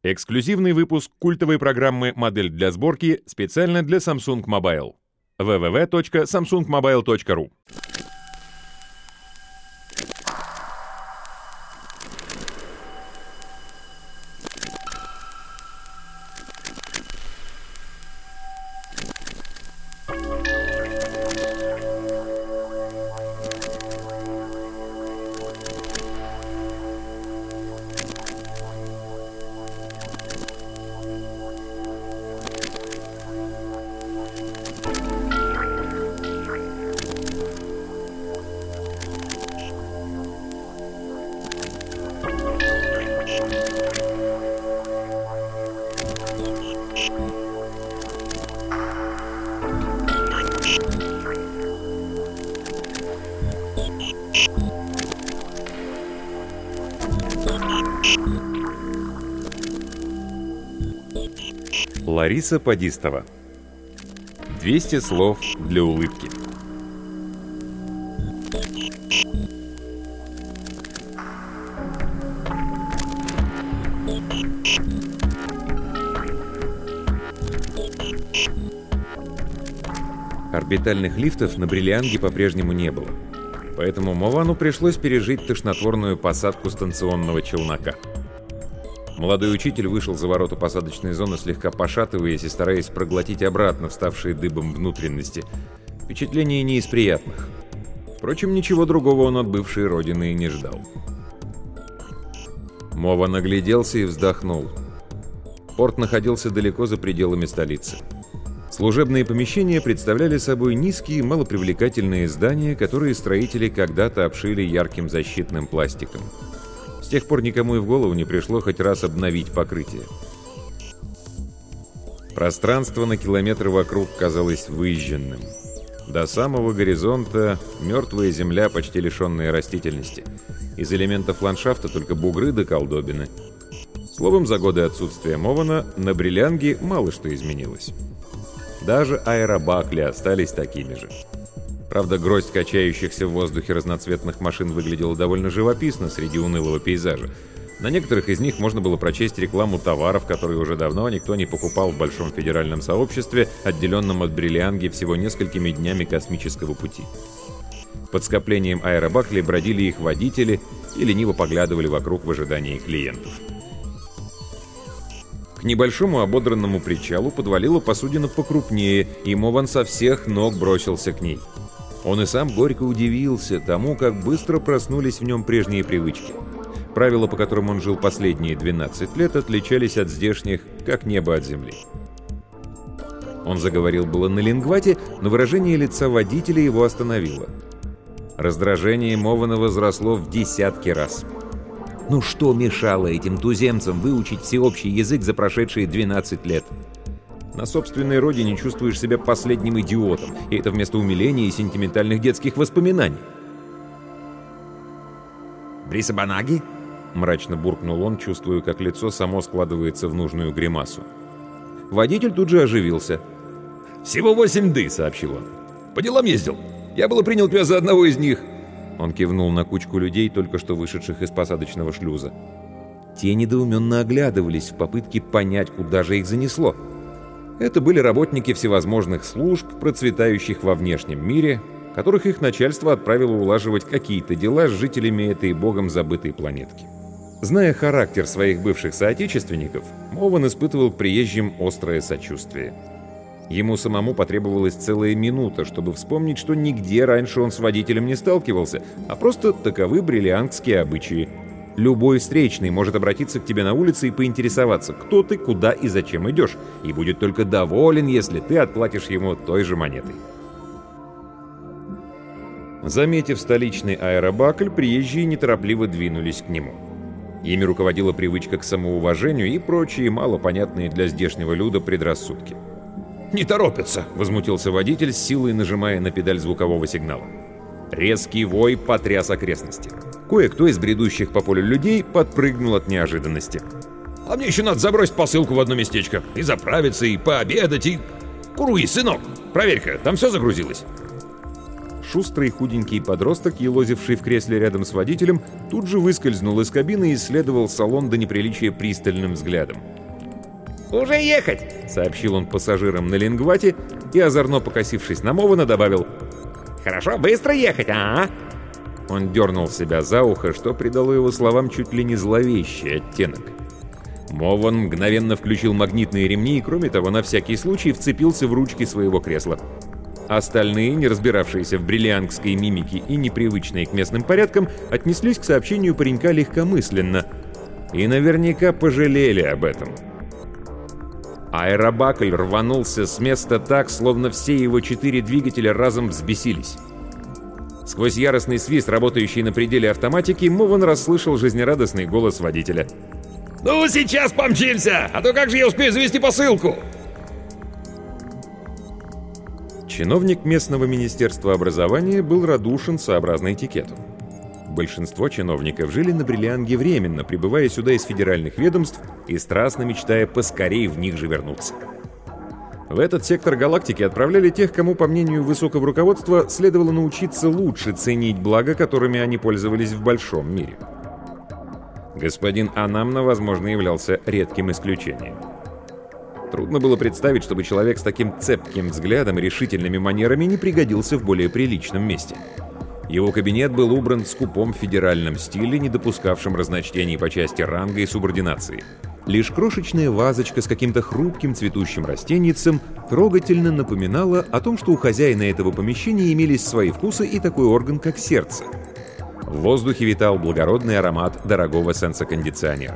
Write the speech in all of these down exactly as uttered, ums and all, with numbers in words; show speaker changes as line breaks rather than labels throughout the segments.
Эксклюзивный выпуск культовой программы «Модель для сборки» специально для Samsung Mobile. дабл ю дабл ю дабл ю точка самсунг мобайл точка ру. Лариса Подистова. двести слов для улыбки. Орбитальных лифтов на Бриллианге по-прежнему не было, поэтому Мовану пришлось пережить тошнотворную посадку станционного челнока. Молодой учитель вышел за ворота посадочной зоны, слегка пошатываясь и стараясь проглотить обратно вставшие дыбом внутренности. Впечатление не из приятных. Впрочем, ничего другого он от бывшей родины и не ждал. Мова нагляделся и вздохнул. Порт находился далеко за пределами столицы. Служебные помещения представляли собой низкие, малопривлекательные здания, которые строители когда-то обшили ярким защитным пластиком. С тех пор никому и в голову не пришло хоть раз обновить покрытие. Пространство на километры вокруг казалось выжженным. До самого горизонта мертвая земля, почти лишенная растительности. Из элементов ландшафта только бугры да колдобины. Словом, за годы отсутствия Мована на Бриллианге мало что изменилось. Даже аэробакли остались такими же. Правда, гроздь качающихся в воздухе разноцветных машин выглядела довольно живописно среди унылого пейзажа. На некоторых из них можно было прочесть рекламу товаров, которые уже давно никто не покупал в большом федеральном сообществе, отделенном от Бриллианги всего несколькими днями космического пути. Под скоплением аэробаклей бродили их водители и лениво поглядывали вокруг в ожидании клиентов. К небольшому ободранному причалу подвалила посудина покрупнее, и Мован со всех ног бросился к ней. Он и сам горько удивился тому, как быстро проснулись в нем прежние привычки. Правила, по которым он жил последние двенадцать лет, отличались от здешних, как небо от земли. Он заговорил было на лингвате, но выражение лица водителя его остановило. Раздражение Мована возросло в десятки раз. Ну что мешало этим туземцам выучить всеобщий язык за прошедшие двенадцать лет? На собственной родине чувствуешь себя последним идиотом, и это вместо умиления и сентиментальных детских воспоминаний. «Брисабанаги?» — мрачно буркнул он, чувствуя, как лицо само складывается в нужную гримасу. Водитель тут же оживился. «Всего восемь ды», — сообщил он. «По делам ездил. Я было принял тебя за одного из них». Он кивнул на кучку людей, только что вышедших из посадочного шлюза. Те недоуменно оглядывались в попытке понять, куда же их занесло. Это были работники всевозможных служб, процветающих во внешнем мире, которых их начальство отправило улаживать какие-то дела с жителями этой богом забытой планетки. Зная характер своих бывших соотечественников, Мован испытывал к приезжим острое сочувствие. Ему самому потребовалась целая минута, чтобы вспомнить, что нигде раньше он с водителем не сталкивался, а просто таковы бриллиангские обычаи. Любой встречный может обратиться к тебе на улице и поинтересоваться, кто ты, куда и зачем идешь, и будет только доволен, если ты отплатишь ему той же монетой. Заметив столичный аэробакль, приезжие неторопливо двинулись к нему. Ими руководила привычка к самоуважению и прочие малопонятные для здешнего люда предрассудки. «Не торопятся!» — возмутился водитель, с силой нажимая на педаль звукового сигнала. Резкий вой потряс окрестности. Кое-кто из бредущих по полю людей подпрыгнул от неожиданности. «А мне еще надо забросить посылку в одно местечко. И заправиться, и пообедать, и... Куруи, сынок, проверь-ка, там все загрузилось?» Шустрый худенький подросток, елозивший в кресле рядом с водителем, тут же выскользнул из кабины и исследовал салон до неприличия пристальным взглядом. «Уже ехать!» — сообщил он пассажирам на лингвате и, озорно покосившись на Мована, добавил: «Хорошо, быстро ехать, а?» Он дернул себя за ухо, что придало его словам чуть ли не зловещий оттенок. Мован мгновенно включил магнитные ремни и, кроме того, на всякий случай вцепился в ручки своего кресла. Остальные, не разбиравшиеся в бриллиангской мимике и непривычные к местным порядкам, отнеслись к сообщению паренька легкомысленно и наверняка пожалели об этом. Аэробакль рванулся с места так, словно все его четыре двигателя разом взбесились. Сквозь яростный свист, работающий на пределе автоматики, Мован расслышал жизнерадостный голос водителя. «Ну, сейчас помчимся! А то как же я успею завести посылку?» Чиновник местного министерства образования был радушен сообразно этикету. Большинство чиновников жили на Бриллианге временно, прибывая сюда из федеральных ведомств и страстно мечтая поскорее в них же вернуться. В этот сектор галактики отправляли тех, кому, по мнению высокого руководства, следовало научиться лучше ценить блага, которыми они пользовались в большом мире. Господин Анамна, возможно, являлся редким исключением. Трудно было представить, чтобы человек с таким цепким взглядом и решительными манерами не пригодился в более приличном месте. Его кабинет был убран в скупом федеральном стиле, не допускавшем разночтений по части ранга и субординации. Лишь крошечная вазочка с каким-то хрупким цветущим растенницем трогательно напоминала о том, что у хозяина этого помещения имелись свои вкусы и такой орган, как сердце. В воздухе витал благородный аромат дорогого сенсокондиционера.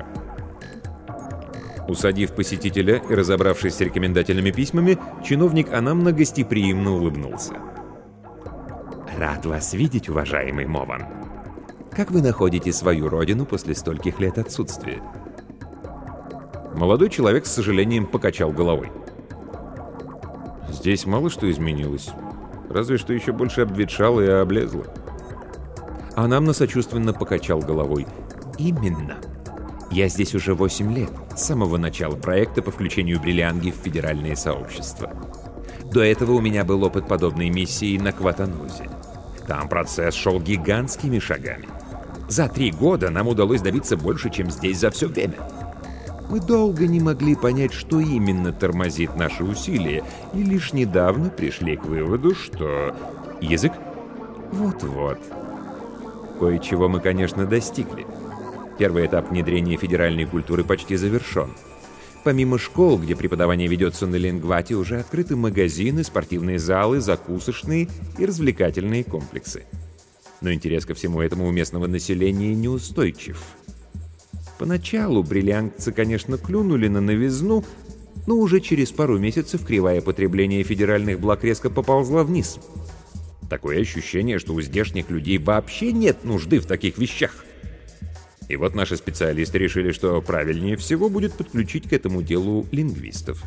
Усадив посетителя и разобравшись с рекомендательными письмами, чиновник Анамна гостеприимно улыбнулся. «Рад вас видеть, уважаемый Мован. Как вы находите свою родину после стольких лет отсутствия?» Молодой человек с сожалением покачал головой. «Здесь мало что изменилось. Разве что еще больше обветшало и облезло». Анамна сочувственно покачал головой. «Именно. Я здесь уже восемь лет, с самого начала проекта по включению Бриллианги в федеральное сообщество. До этого у меня был опыт подобной миссии на Кватанузе. Там процесс шел гигантскими шагами. За три года нам удалось добиться больше, чем здесь за все время. Мы долго не могли понять, что именно тормозит наши усилия, и лишь недавно пришли к выводу, что... Язык? Вот-вот. Кое-чего мы, конечно, достигли. Первый этап внедрения федеральной культуры почти завершен. Помимо школ, где преподавание ведется на лингвате, уже открыты магазины, спортивные залы, закусочные и развлекательные комплексы. Но интерес ко всему этому у местного населения неустойчив. Поначалу бриллиангцы, конечно, клюнули на новизну, но уже через пару месяцев кривая потребления федеральных благ резко поползла вниз. Такое ощущение, что у здешних людей вообще нет нужды в таких вещах. И вот наши специалисты решили, что правильнее всего будет подключить к этому делу лингвистов.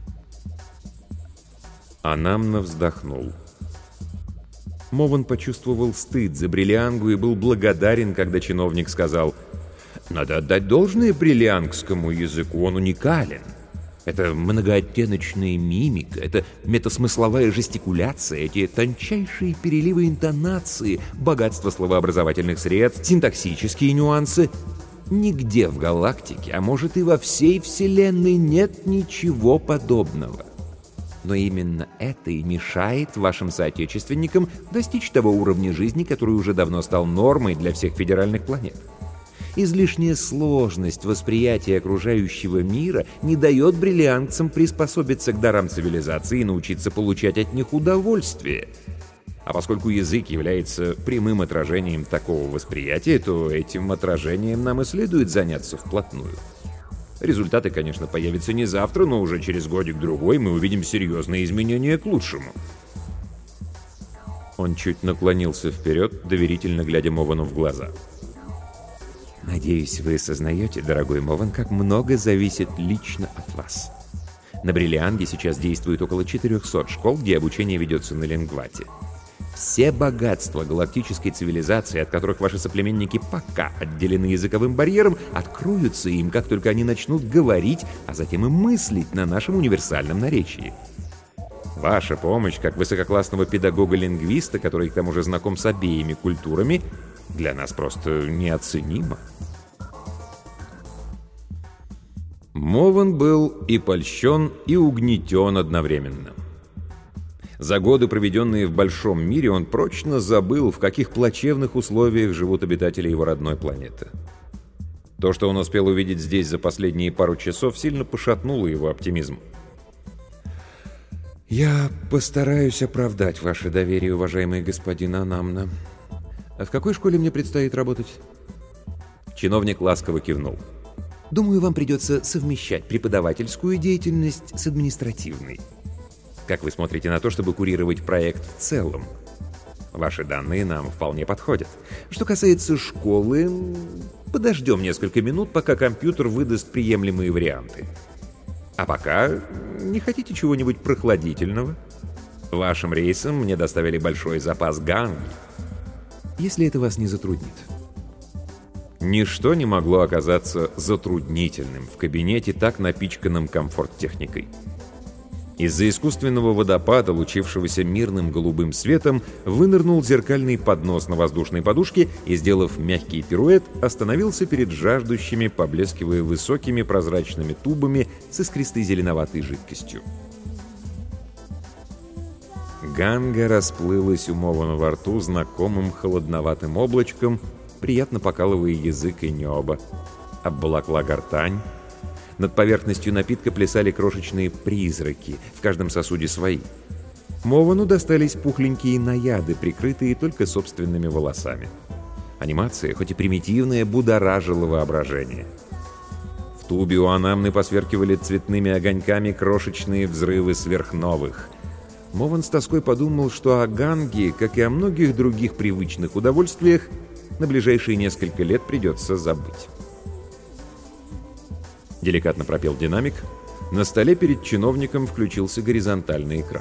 Анамна вздохнул. Мован почувствовал стыд за Бриллиангу и был благодарен, когда чиновник сказал: «Надо отдать должное бриллиангскому языку, он уникален. Это многооттеночная мимика, это метасмысловая жестикуляция, эти тончайшие переливы интонации, богатство словообразовательных средств, синтаксические нюансы. Нигде в галактике, а может и во всей Вселенной, нет ничего подобного. Но именно это и мешает вашим соотечественникам достичь того уровня жизни, который уже давно стал нормой для всех федеральных планет. Излишняя сложность восприятия окружающего мира не дает бриллиангцам приспособиться к дарам цивилизации и научиться получать от них удовольствие. А поскольку язык является прямым отражением такого восприятия, то этим отражением нам и следует заняться вплотную. Результаты, конечно, появятся не завтра, но уже через годик-другой мы увидим серьезные изменения к лучшему». Он чуть наклонился вперед, доверительно глядя Мовану в глаза. «Надеюсь, вы сознаете, дорогой Мован, как много зависит лично от вас. На Бриллианге сейчас действует около четырехсот школ, где обучение ведется на лингвате. Все богатства галактической цивилизации, от которых ваши соплеменники пока отделены языковым барьером, откроются им, как только они начнут говорить, а затем и мыслить на нашем универсальном наречии. Ваша помощь, как высококлассного педагога-лингвиста, который к тому же знаком с обеими культурами, для нас просто неоценима. Мован был и польщен, и угнетен одновременно. За годы, проведенные в большом мире, он прочно забыл, в каких плачевных условиях живут обитатели его родной планеты. То, что он успел увидеть здесь за последние пару часов, сильно пошатнуло его оптимизм. «Я постараюсь оправдать ваше доверие, уважаемый господин Анамна. А в какой школе мне предстоит работать?» Чиновник ласково кивнул. «Думаю, вам придется совмещать преподавательскую деятельность с административной. Как вы смотрите на то, чтобы курировать проект в целом? Ваши данные нам вполне подходят. Что касается школы, подождем несколько минут, пока компьютер выдаст приемлемые варианты. А пока не хотите чего-нибудь прохладительного? Вашим рейсом мне доставили большой запас ганги. Если это вас не затруднит». Ничто не могло оказаться затруднительным в кабинете, так напичканном комфорт-техникой. Из-за искусственного водопада, лучившегося мирным голубым светом, вынырнул зеркальный поднос на воздушной подушке и, сделав мягкий пируэт, остановился перед жаждущими, поблескивая высокими прозрачными тубами с искристой зеленоватой жидкостью. Ганга расплылась у Мована во рту знакомым холодноватым облачком, приятно покалывая язык и небо. Обволокла гортань. Над поверхностью напитка плясали крошечные призраки, в каждом сосуде свои. Мовану достались пухленькие наяды, прикрытые только собственными волосами. Анимация, хоть и примитивная, будоражила воображение. В тубе у Анамны посверкивали цветными огоньками крошечные взрывы сверхновых. Мован с тоской подумал, что о ганге, как и о многих других привычных удовольствиях, на ближайшие несколько лет придется забыть. Деликатно пропел динамик. На столе перед чиновником включился горизонтальный экран.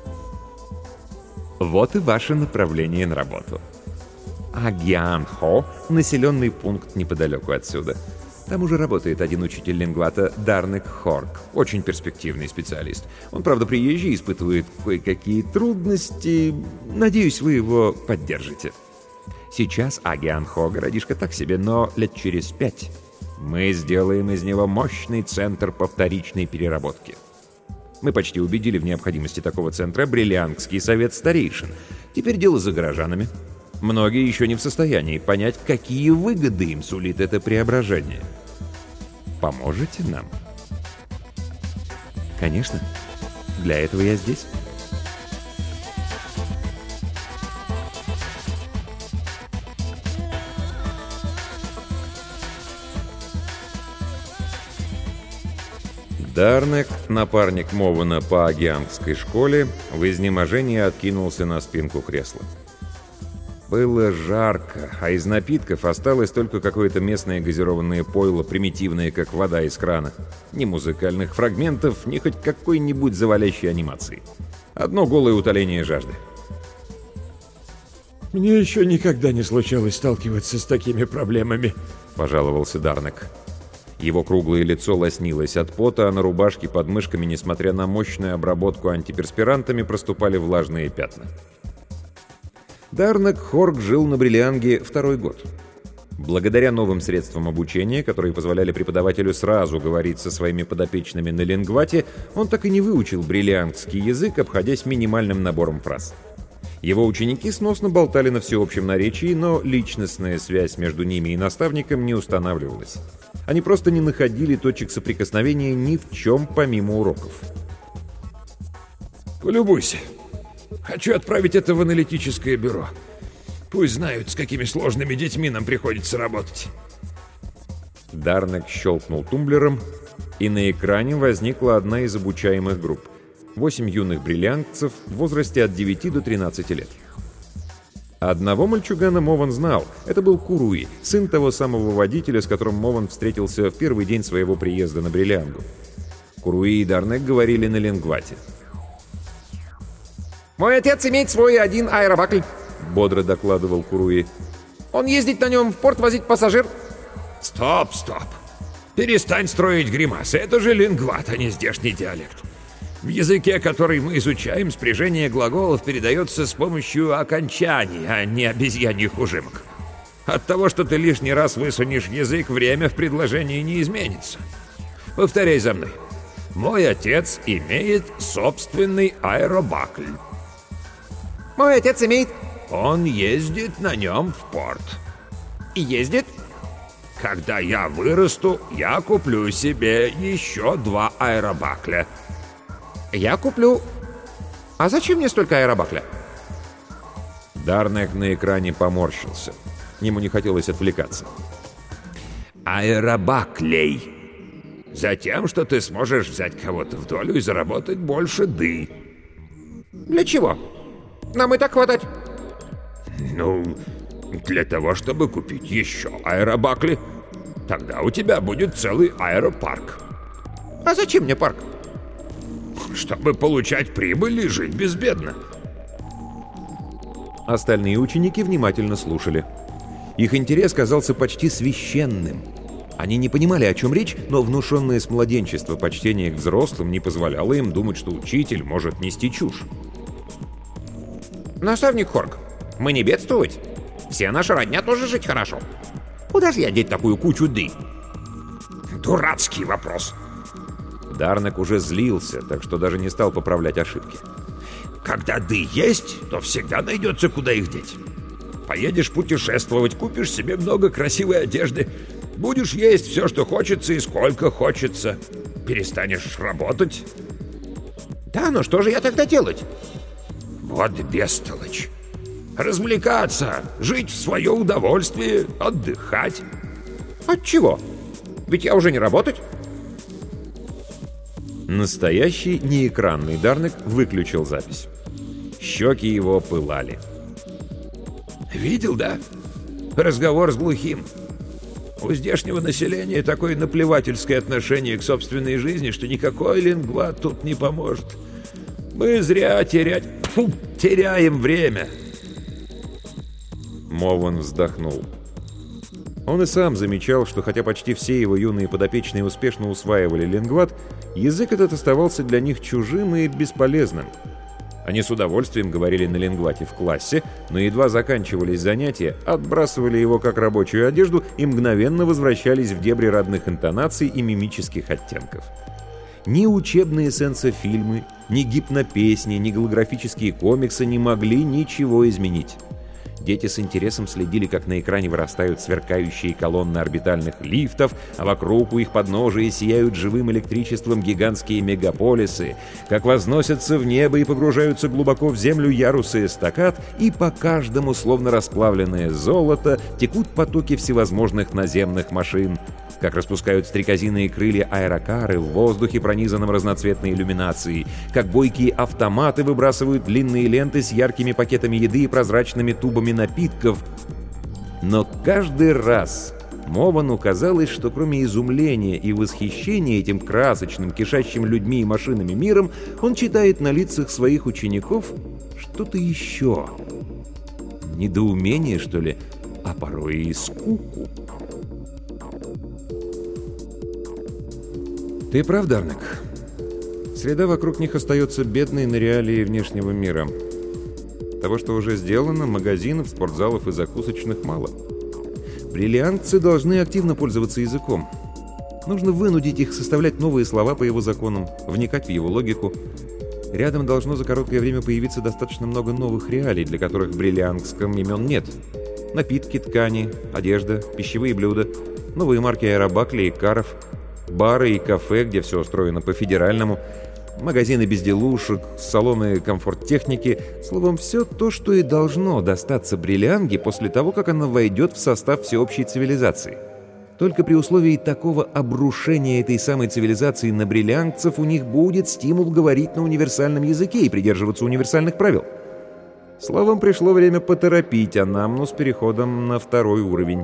Вот и ваше направление на работу. Агиан-Хо — населенный пункт неподалеку отсюда. Там уже работает один учитель лингвата Дарнек Хорк, очень перспективный специалист. Он, правда, приезжий, испытывает кое-какие трудности. Надеюсь, вы его поддержите. Сейчас Агиан-Хо городишко так себе, но лет через пять мы сделаем из него мощный центр по вторичной переработке. Мы почти убедили в необходимости такого центра Бриллиангский совет старейшин. Теперь дело за горожанами. Многие еще не в состоянии понять, какие выгоды им сулит это преображение. Поможете нам? Конечно. Для этого я здесь. Дарнек, напарник Мована по агиангской школе, в изнеможении откинулся на спинку кресла. Было жарко, а из напитков осталось только какое-то местное газированное пойло, примитивное, как вода из крана. Ни музыкальных фрагментов, ни хоть какой-нибудь завалящей анимации. Одно голое утоление жажды.
«Мне еще никогда не случалось сталкиваться с такими проблемами»,
— пожаловался Дарнек. Его круглое лицо лоснилось от пота, а на рубашке под мышками, несмотря на мощную обработку антиперспирантами, проступали влажные пятна. Дарнек Хорк жил на Бриллианге второй год. Благодаря новым средствам обучения, которые позволяли преподавателю сразу говорить со своими подопечными на лингвате, он так и не выучил бриллиангский язык, обходясь минимальным набором фраз. Его ученики сносно болтали на всеобщем наречии, но личностная связь между ними и наставником не устанавливалась. Они просто не находили точек соприкосновения ни в чем помимо уроков.
«Полюбуйся. Хочу отправить это в аналитическое бюро. Пусть знают, с какими сложными детьми нам приходится работать».
Дарнек щелкнул тумблером, и на экране возникла одна из обучаемых групп. Восемь юных бриллиангцев в возрасте от девяти до тринадцати лет. Одного мальчугана Мован знал. Это был Куруи, сын того самого водителя, с которым Мован встретился в первый день своего приезда на Бриллиангу. Куруи и Дарнек говорили на лингвате.
«Мой отец имеет свой один аэробакль»,
— бодро докладывал Куруи.
«Он ездит на нем в порт возить пассажир».
«Стоп, стоп! Перестань строить гримасы. Это же лингват, а не здешний диалект. В языке, который мы изучаем, спряжение глаголов передается с помощью окончаний, а не обезьяньих ужимок. От того, что ты лишний раз высунешь язык, время в предложении не изменится. Повторяй за мной. Мой отец имеет собственный аэробакль.
Мой отец имеет...
Он ездит на нем в порт.
И ездит?
Когда я вырасту, я куплю себе еще два аэробакля.
Я куплю... А зачем мне столько аэробакля?
Дарнек на экране поморщился. Ему не хотелось отвлекаться.
Аэробаклей. Затем, что ты сможешь взять кого-то в долю и заработать больше ды.
Для чего? Нам и так хватать.
Ну, для того, чтобы купить еще аэробакли. Тогда у тебя будет целый аэропарк.
А зачем мне парк?
Чтобы получать прибыль и жить безбедно.
Остальные ученики внимательно слушали. Их интерес казался почти священным. Они не понимали, о чем речь, но внушенное с младенчества почтение к взрослым не позволяло им думать, что учитель может нести чушь.
Наставник Хорк, мы не бедствовать. Вся наша родня тоже жить хорошо. Куда же я деть такую кучу ды?
Дурацкий вопрос.
Дарнек уже злился, так что даже не стал поправлять ошибки.
Когда ды есть, то всегда найдется, куда их деть. Поедешь путешествовать, купишь себе много красивой одежды, будешь есть все, что хочется и сколько хочется. Перестанешь работать.
Да, но что же я тогда делать?
Вот бестолочь. Развлекаться, жить в свое удовольствие, отдыхать.
От чего? Ведь я уже не работать.
Настоящий неэкранный Дарнек выключил запись. Щеки его пылали.
Видел, да? Разговор с глухим. У здешнего населения такое наплевательское отношение к собственной жизни, что никакой лингват тут не поможет. Мы зря терять... Фу, теряем время.
Мован вздохнул. Он и сам замечал, что хотя почти все его юные подопечные успешно усваивали лингват, язык этот оставался для них чужим и бесполезным. Они с удовольствием говорили на лингвате в классе, но едва заканчивались занятия, отбрасывали его как рабочую одежду и мгновенно возвращались в дебри родных интонаций и мимических оттенков. Ни учебные сенсофильмы, ни гипнопесни, ни голографические комиксы не могли ничего изменить. Дети с интересом следили, как на экране вырастают сверкающие колонны орбитальных лифтов, а вокруг у их подножия сияют живым электричеством гигантские мегаполисы, как возносятся в небо и погружаются глубоко в землю ярусы эстакад, и по каждому, словно расплавленное золото, текут потоки всевозможных наземных машин, как распускают стрекозиные крылья аэрокары в воздухе, пронизанном разноцветной иллюминацией, как бойкие автоматы выбрасывают длинные ленты с яркими пакетами еды и прозрачными тубами напитков. Но каждый раз Мовану казалось, что кроме изумления и восхищения этим красочным, кишащим людьми и машинами миром, он читает на лицах своих учеников что-то еще. Недоумение, что ли, а порой и скуку. Ты прав, Дарнек. Среда вокруг них остается бедной на реалии внешнего мира. Того, что уже сделано, магазинов, спортзалов и закусочных мало. Бриллиантцы должны активно пользоваться языком. Нужно вынудить их составлять новые слова по его законам, вникать в его логику. Рядом должно за короткое время появиться достаточно много новых реалий, для которых в бриллиантском имен нет. Напитки, ткани, одежда, пищевые блюда, новые марки аэробаклей и каров, бары и кафе, где все устроено по-федеральному, магазины безделушек, салоны комфорт-техники, словом, все то, что и должно достаться бриллианге после того, как она войдет в состав всеобщей цивилизации. Только при условии такого обрушения этой самой цивилизации на бриллиангцев у них будет стимул говорить на универсальном языке и придерживаться универсальных правил. Словом, пришло время поторопить Анамну с переходом на второй уровень.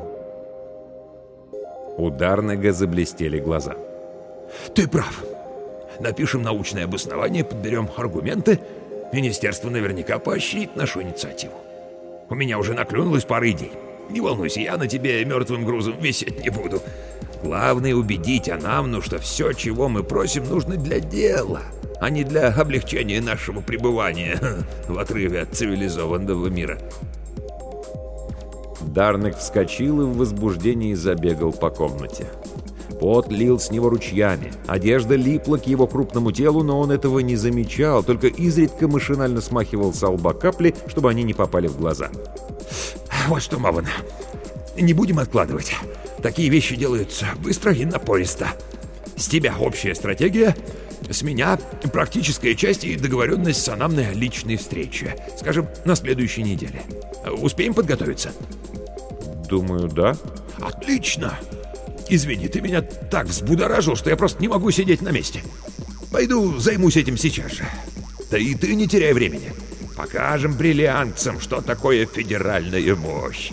У Дарнега заблестели глаза.
Ты прав. Напишем научное обоснование, подберем аргументы. Министерство наверняка поощрит нашу инициативу. У меня уже наклюнулась пара идей. Не волнуйся, я на тебе мертвым грузом висеть не буду. Главное убедить Анамну, что все, чего мы просим, нужно для дела, а не для облегчения нашего пребывания в отрыве от цивилизованного мира».
Дарнек вскочил и в возбуждении забегал по комнате. Пот лил с него ручьями, одежда липла к его крупному телу, но он этого не замечал, только изредка машинально смахивал со лба капли, чтобы они не попали в глаза.
«Вот что, Мован, не будем откладывать. Такие вещи делаются быстро и напористо. С тебя общая стратегия, с меня практическая часть и договоренность с Анамной личной встречи. Скажем, на следующей неделе. Успеем подготовиться?»
«Думаю, да».
«Отлично! Извини, ты меня так взбудоражил, что я просто не могу сидеть на месте. Пойду займусь этим сейчас же. Да и ты не теряй времени. Покажем бриллиантцам, что такое федеральная мощь».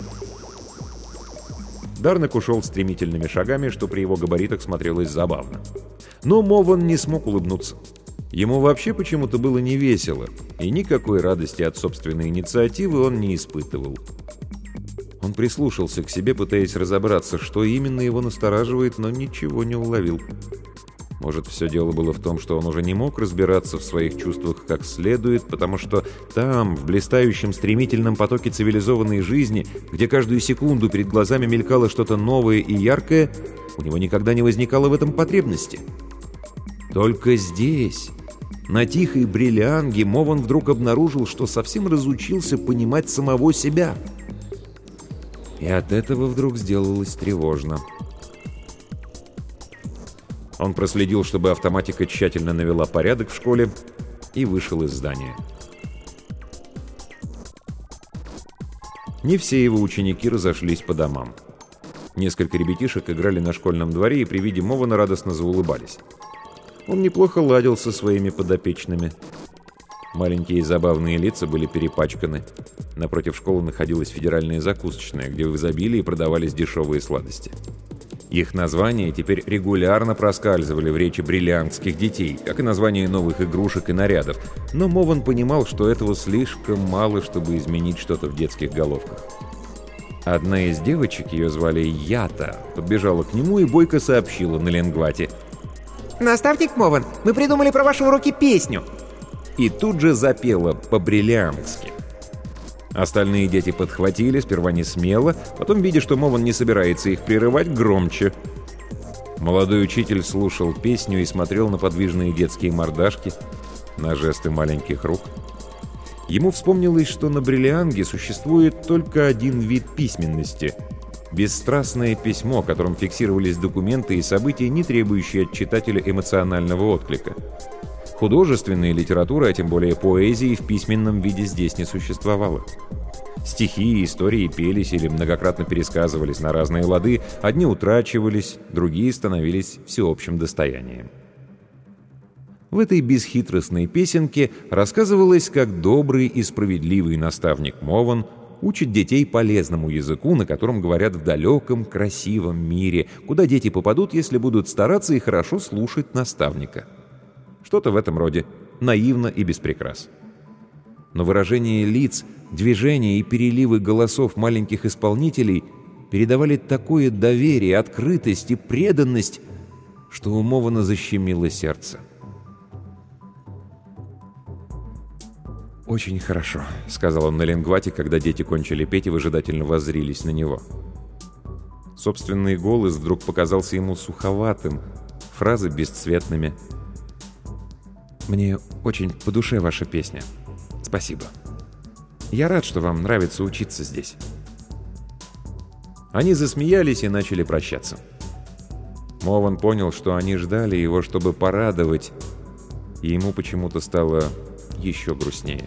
Дарнек ушел стремительными шагами, что при его габаритах смотрелось забавно. Но Мован не смог улыбнуться. Ему вообще почему-то было невесело, и никакой радости от собственной инициативы он не испытывал. Он прислушался к себе, пытаясь разобраться, что именно его настораживает, но ничего не уловил. Может, все дело было в том, что он уже не мог разбираться в своих чувствах как следует, потому что там, в блистающем стремительном потоке цивилизованной жизни, где каждую секунду перед глазами мелькало что-то новое и яркое, у него никогда не возникало в этом потребности. Только здесь, на тихой Бриллианге, Мован вдруг обнаружил, что совсем разучился понимать самого себя. И от этого вдруг сделалось тревожно. Он проследил, чтобы автоматика тщательно навела порядок в школе, и вышел из здания. Не все его ученики разошлись по домам. Несколько ребятишек играли на школьном дворе и при виде Мована радостно заулыбались. Он неплохо ладил со своими подопечными. Маленькие забавные лица были перепачканы. Напротив школы находилась федеральная закусочная, где в изобилии продавались дешевые сладости. Их названия теперь регулярно проскальзывали в речи бриллиантских детей, как и названия новых игрушек и нарядов, но Мован понимал, что этого слишком мало, чтобы изменить что-то в детских головках. Одна из девочек, ее звали Ята, подбежала к нему и бойко сообщила на лингвате:
«Наставник Мован, мы придумали про ваши уроки песню!»
И тут же запела по-бриллиантски. Остальные дети подхватили, сперва не смело, потом, видя, что Мован не собирается их прерывать, громче. Молодой учитель слушал песню и смотрел на подвижные детские мордашки, на жесты маленьких рук. Ему вспомнилось, что на Бриллианге существует только один вид письменности — бесстрастное письмо, которым фиксировались документы и события, не требующие от читателя эмоционального отклика. Художественной литературы, а тем более поэзии, в письменном виде здесь не существовало. Стихи и истории пелись или многократно пересказывались на разные лады, одни утрачивались, другие становились всеобщим достоянием. В этой бесхитростной песенке рассказывалось, как добрый и справедливый наставник Мован учит детей полезному языку, на котором говорят в далеком, красивом мире, куда дети попадут, если будут стараться и хорошо слушать наставника. Что-то в этом роде, наивно и без прикрас. Но выражение лиц, движения и переливы голосов маленьких исполнителей передавали такое доверие, открытость и преданность, что у Мована защемило сердце. «Очень хорошо», — сказал он на лингвате, когда дети кончили петь и выжидательно воззрились на него. Собственный голос вдруг показался ему суховатым, фразы бесцветными. «Мне очень по душе ваша песня. Спасибо. Я рад, что вам нравится учиться здесь». Они засмеялись и начали прощаться. Мован понял, что они ждали его, чтобы порадовать, и ему почему-то стало еще грустнее.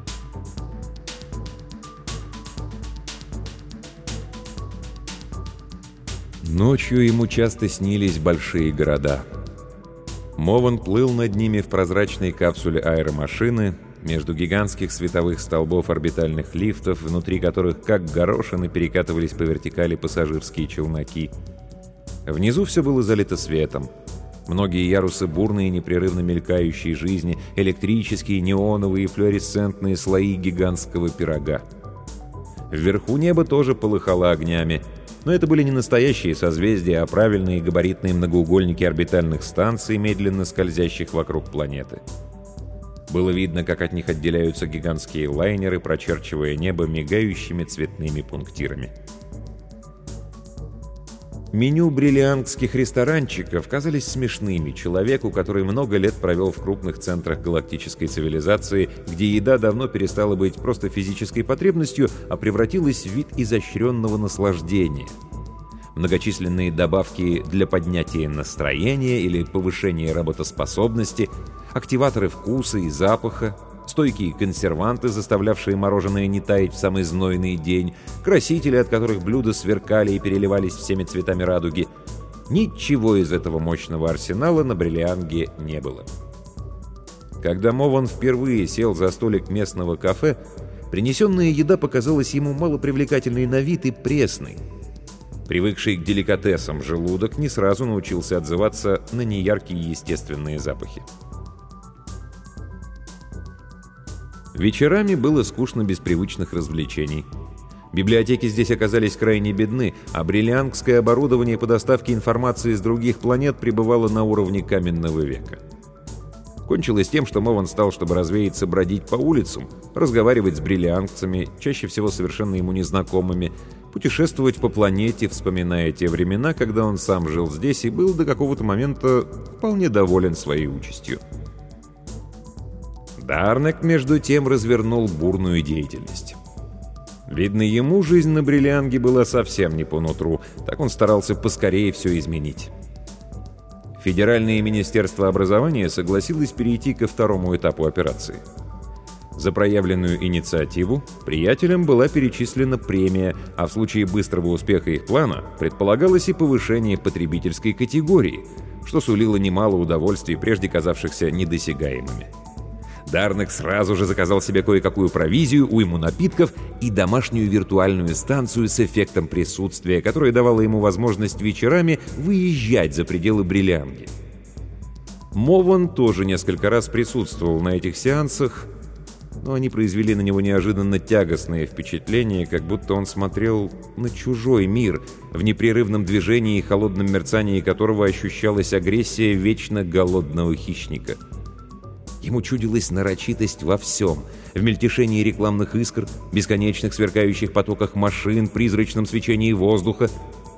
Ночью ему часто снились большие города. Мован плыл над ними в прозрачной капсуле аэромашины, между гигантских световых столбов орбитальных лифтов, внутри которых, как горошины, перекатывались по вертикали пассажирские челноки. Внизу все было залито светом. Многие ярусы бурной и непрерывно мелькающей жизни, электрические, неоновые и флуоресцентные слои гигантского пирога. Вверху небо тоже полыхало огнями, но это были не настоящие созвездия, а правильные габаритные многоугольники орбитальных станций, медленно скользящих вокруг планеты. Было видно, как от них отделяются гигантские лайнеры, прочерчивая небо мигающими цветными пунктирами. Меню бриллиангских ресторанчиков казались смешными человеку, который много лет провел в крупных центрах галактической цивилизации, где еда давно перестала быть просто физической потребностью, а превратилась в вид изощренного наслаждения. Многочисленные добавки для поднятия настроения или повышения работоспособности, активаторы вкуса и запаха, стойкие консерванты, заставлявшие мороженое не таять в самый знойный день, красители, от которых блюда сверкали и переливались всеми цветами радуги. Ничего из этого мощного арсенала на Бриллианге не было. Когда Мован впервые сел за столик местного кафе, принесенная еда показалась ему малопривлекательной на вид и пресной. Привыкший к деликатесам желудок не сразу научился отзываться на неяркие естественные запахи. Вечерами было скучно без привычных развлечений. Библиотеки здесь оказались крайне бедны, а бриллиангское оборудование по доставке информации с других планет пребывало на уровне каменного века. Кончилось тем, что Мован стал, чтобы развеяться, бродить по улицам, разговаривать с бриллиангцами, чаще всего совершенно ему незнакомыми, путешествовать по планете, вспоминая те времена, когда он сам жил здесь и был до какого-то момента вполне доволен своей участью. Дарнек, между тем, развернул бурную деятельность. Видно, ему жизнь на Бриллианге была совсем не по нутру, так он старался поскорее все изменить. Федеральное министерство образования согласилось перейти ко второму этапу операции. За проявленную инициативу приятелям была перечислена премия, а в случае быстрого успеха их плана предполагалось и повышение потребительской категории, что сулило немало удовольствий, прежде казавшихся недосягаемыми. Дарнек сразу же заказал себе кое-какую провизию, уйму напитков и домашнюю виртуальную станцию с эффектом присутствия, которая давала ему возможность вечерами выезжать за пределы Бриллианги. Мован тоже несколько раз присутствовал на этих сеансах, но они произвели на него неожиданно тягостное впечатление, как будто он смотрел на чужой мир, в непрерывном движении и холодном мерцании которого ощущалась агрессия вечно голодного хищника. Ему чудилась нарочитость во всем — в мельтешении рекламных искр, бесконечных сверкающих потоках машин, призрачном свечении воздуха.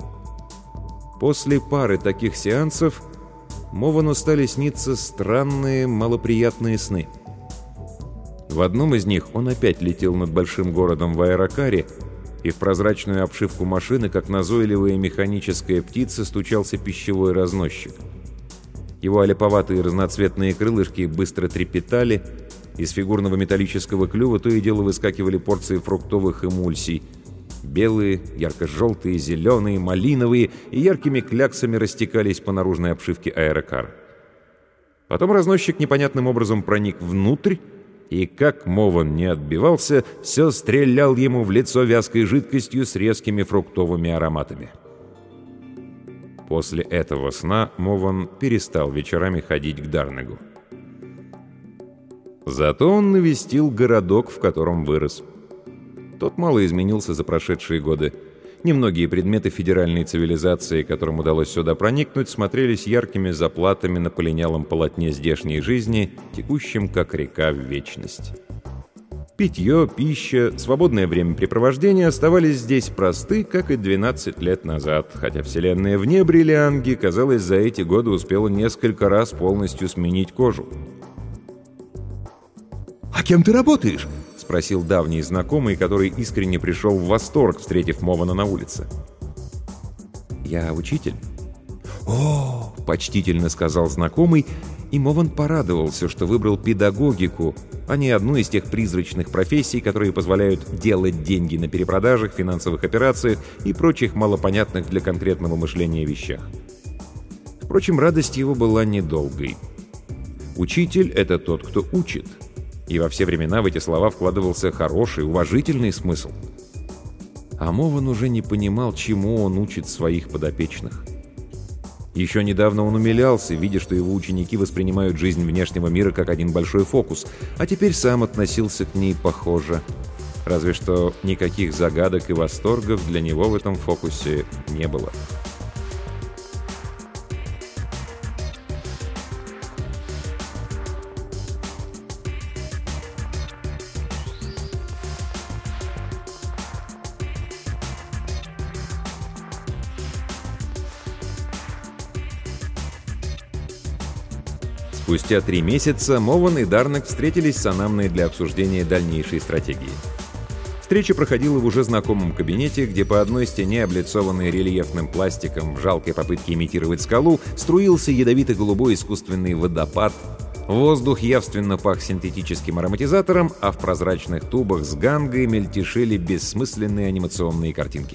После пары таких сеансов Мовану стали сниться странные, малоприятные сны. В одном из них он опять летел над большим городом в аэрокаре, и в прозрачную обшивку машины, как назойливая механическая птица, стучался пищевой разносчик. Его олиповатые разноцветные крылышки быстро трепетали, из фигурного металлического клюва то и дело выскакивали порции фруктовых эмульсий. Белые, ярко-желтые, зеленые, малиновые и яркими кляксами растекались по наружной обшивке аэрокара. Потом разносчик непонятным образом проник внутрь, и, как Мован не отбивался, все стрелял ему в лицо вязкой жидкостью с резкими фруктовыми ароматами. После этого сна Мован перестал вечерами ходить к Дарнегу. Зато он навестил городок, в котором вырос. Тот мало изменился за прошедшие годы. Немногие предметы федеральной цивилизации, которым удалось сюда проникнуть, смотрелись яркими заплатами на полинялом полотне здешней жизни, текущем как река в вечность. Питье, пища, свободное времяпрепровождение оставались здесь просты, как и двенадцать лет назад, хотя вселенная вне Бриллианги, казалось, за эти годы успела несколько раз полностью сменить кожу.
«А кем ты работаешь?»
— спросил давний знакомый, который искренне пришел в восторг, встретив Мована на улице. «Я учитель». «О!» — почтительно сказал знакомый, и Мован порадовался, что выбрал педагогику, а не одну из тех призрачных профессий, которые позволяют делать деньги на перепродажах, финансовых операциях и прочих малопонятных для конкретного мышления вещах. Впрочем, радость его была недолгой. Учитель — это тот, кто учит. И во все времена в эти слова вкладывался хороший, уважительный смысл. А Мован уже не понимал, чему он учит своих подопечных. Еще недавно он умилялся, видя, что его ученики воспринимают жизнь внешнего мира как один большой фокус, а теперь сам относился к ней похоже. Разве что никаких загадок и восторгов для него в этом фокусе не было. Спустя три месяца Мован и Дарнек встретились с Анамной для обсуждения дальнейшей стратегии. Встреча проходила в уже знакомом кабинете, где по одной стене, облицованной рельефным пластиком, в жалкой попытке имитировать скалу, струился ядовито-голубой искусственный водопад. Воздух явственно пах синтетическим ароматизатором, а в прозрачных тубах с гангой мельтешили бессмысленные анимационные картинки.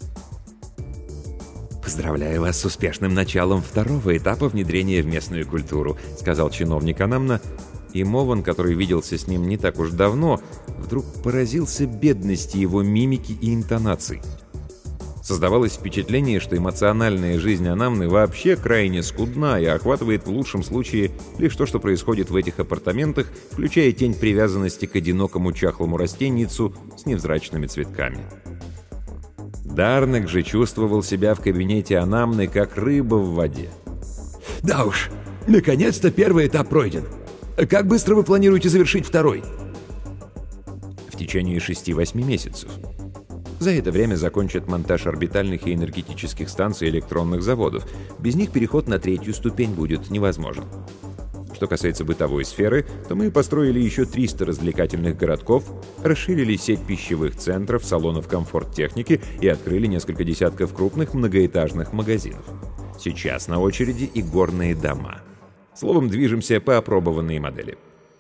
«Поздравляю вас с успешным началом второго этапа внедрения в местную культуру», — сказал чиновник Анамна, и Мован, который виделся с ним не так уж давно, вдруг поразился бедности его мимики и интонаций. Создавалось впечатление, что эмоциональная жизнь Анамны вообще крайне скудна и охватывает в лучшем случае лишь то, что происходит в этих апартаментах, включая тень привязанности к одинокому чахлому растенницу с невзрачными цветками. Дарнек же чувствовал себя в кабинете Анамны как рыба в воде.
«Да уж, наконец-то первый этап пройден. Как быстро вы планируете завершить второй?»
В течение шести-восьми месяцев. За это время закончат монтаж орбитальных и энергетических станций электронных заводов. Без них переход на третью ступень будет невозможен. Что касается бытовой сферы, то мы построили еще триста развлекательных городков, расширили сеть пищевых центров, салонов комфорт-техники и открыли несколько десятков крупных многоэтажных магазинов. Сейчас на очереди и горные дома. Словом, движемся по опробованной модели.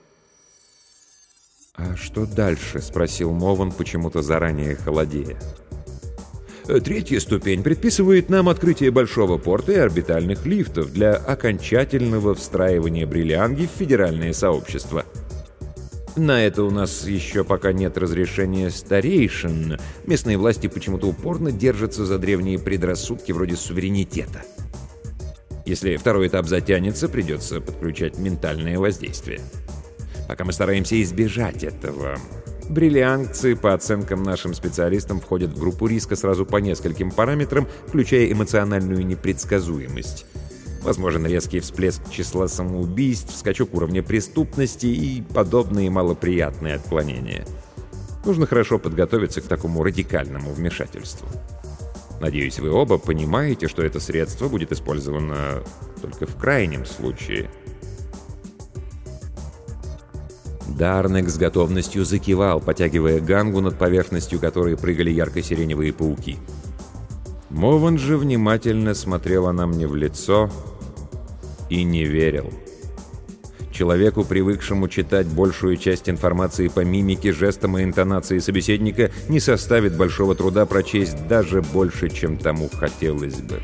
«А что дальше?» — спросил Мован, почему-то заранее холодея.
«Третья ступень предписывает нам открытие большого порта и орбитальных лифтов для окончательного встраивания бриллианги в федеральное сообщество».
На это у нас еще пока нет разрешения старейшин. Местные власти почему-то упорно держатся за древние предрассудки вроде суверенитета. Если второй этап затянется, придется подключать ментальное воздействие. Пока мы стараемся избежать этого. Бриллиангцы, по оценкам нашим специалистам, входят в группу риска сразу по нескольким параметрам, включая эмоциональную непредсказуемость. Возможен резкий всплеск числа самоубийств, скачок уровня преступности и подобные малоприятные отклонения. Нужно хорошо подготовиться к такому радикальному вмешательству. Надеюсь, вы оба понимаете, что это средство будет использовано только в крайнем случае. Дарнек с готовностью закивал, потягивая гангу, над поверхностью которой прыгали ярко-сиреневые пауки. Мован же внимательно смотрела на мне в лицо и не верил. Человеку, привыкшему читать большую часть информации по мимике, жестам и интонации собеседника, не составит большого труда прочесть даже больше, чем тому хотелось бы.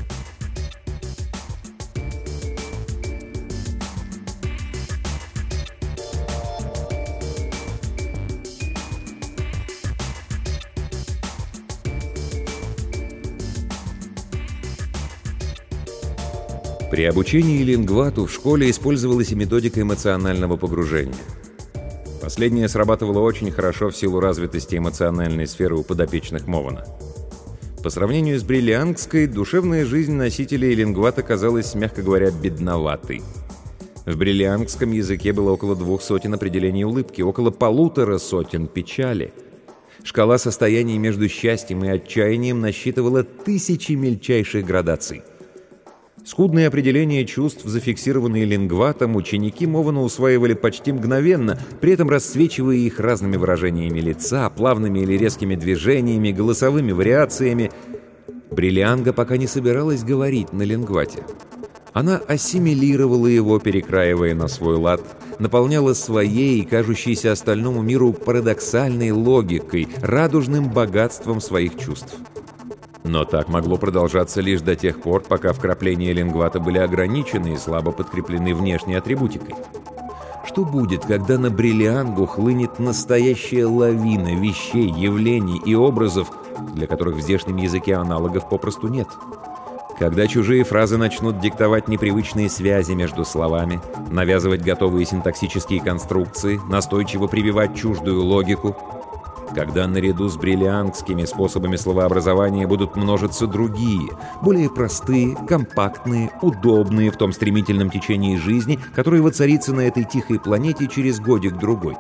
При обучении лингвату в школе использовалась и методика эмоционального погружения. Последняя срабатывала очень хорошо в силу развитости эмоциональной сферы у подопечных Мована. По сравнению с бриллиангской, душевная жизнь носителей лингвата казалась, мягко говоря, бедноватой. В бриллиангском языке было около двух сотен определений улыбки, около полутора сотен печали. Шкала состояний между счастьем и отчаянием насчитывала тысячи мельчайших градаций. Скудные определения чувств, зафиксированные лингватом, ученики Мована усваивали почти мгновенно, при этом расцвечивая их разными выражениями лица, плавными или резкими движениями, голосовыми вариациями. Бриллианга пока не собиралась говорить на лингвате. Она ассимилировала его, перекраивая на свой лад, наполняла своей, кажущейся остальному миру парадоксальной логикой, радужным богатством своих чувств. Но так могло продолжаться лишь до тех пор, пока вкрапления лингвата были ограничены и слабо подкреплены внешней атрибутикой. Что будет, когда на бриллиангу хлынет настоящая лавина вещей, явлений и образов, для которых в здешнем языке аналогов попросту нет? Когда чужие фразы начнут диктовать непривычные связи между словами, навязывать готовые синтаксические конструкции, настойчиво прививать чуждую логику, когда наряду с бриллиангскими способами словообразования будут множиться другие, более простые, компактные, удобные в том стремительном течении жизни, которое воцарится на этой тихой планете через годик-другой.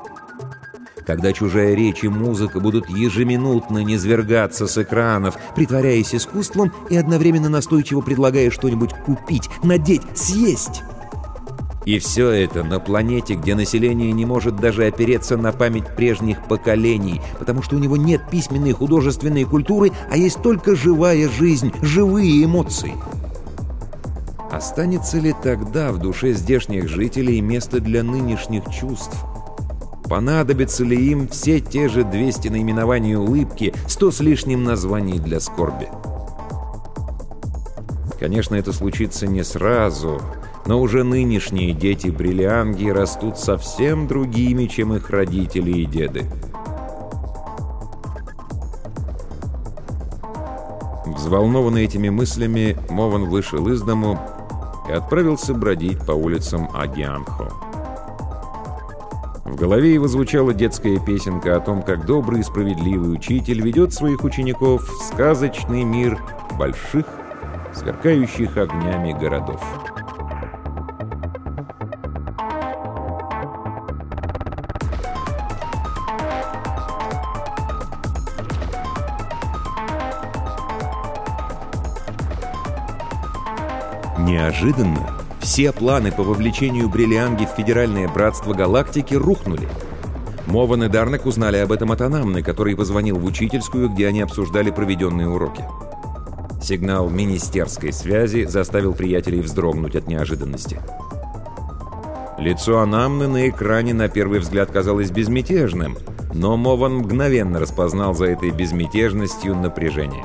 Когда чужая речь и музыка будут ежеминутно низвергаться с экранов, притворяясь искусством и одновременно настойчиво предлагая что-нибудь купить, надеть, съесть. И все это на планете, где население не может даже опереться на память прежних поколений, потому что у него нет письменной художественной культуры, а есть только живая жизнь, живые эмоции. Останется ли тогда в душе здешних жителей место для нынешних чувств? Понадобятся ли им все те же двести наименований улыбки, сто с лишним названий для скорби? Конечно, это случится не сразу, но уже нынешние дети Бриллианги растут совсем другими, чем их родители и деды. Взволнованный этими мыслями, Мован вышел из дому и отправился бродить по улицам Агианхо. В голове его звучала детская песенка о том, как добрый и справедливый учитель ведет своих учеников в сказочный мир больших, сверкающих огнями городов. Неожиданно все планы по вовлечению Бриллианги в Федеральное Братство Галактики рухнули. Мован и Дарнек узнали об этом от Анамны, который позвонил в учительскую, где они обсуждали проведенные уроки. Сигнал министерской связи заставил приятелей вздрогнуть от неожиданности. Лицо Анамны на экране на первый взгляд казалось безмятежным, но Мован мгновенно распознал за этой безмятежностью напряжение.